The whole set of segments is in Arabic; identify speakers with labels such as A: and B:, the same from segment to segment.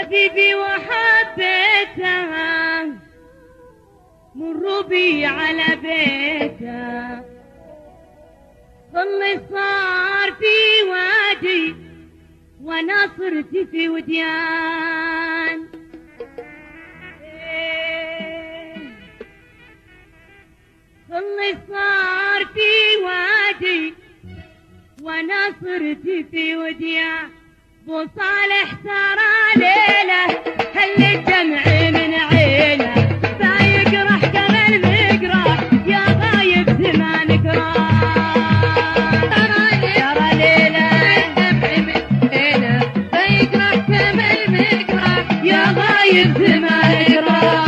A: حبيبي وحبيته مروا بي على بيته ظل صار في وادي وانا صرت في وديان ظل صار في وادي وانا صرت في وديان بو صالح ترى ليله هل الجمع من عينه فيقرح كما المقراح يا غايب زمانك راح ترى ليله الجمع من عينه فيقرح كما المقراح يا غايب زمانك راح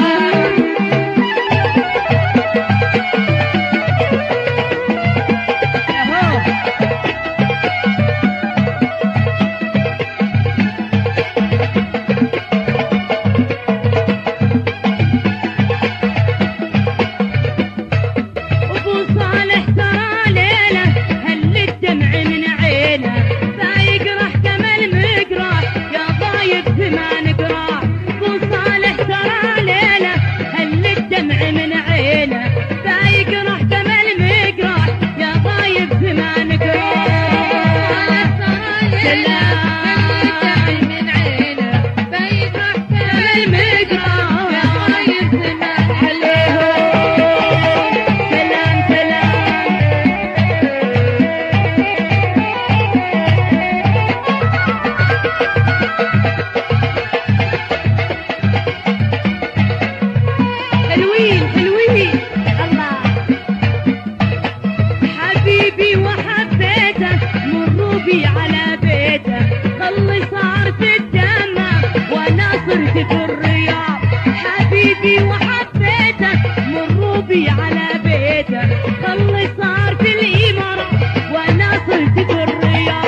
A: على بيته خلي صار في الدمى وانا صرت في الرياض حبيبي وحبيته مروا بي على بيته خلي صار في الإمارة وانا صرت في الرياض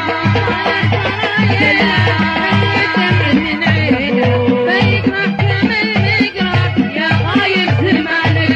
A: من عينه فيقرح كما المقراح يا غايب زمانك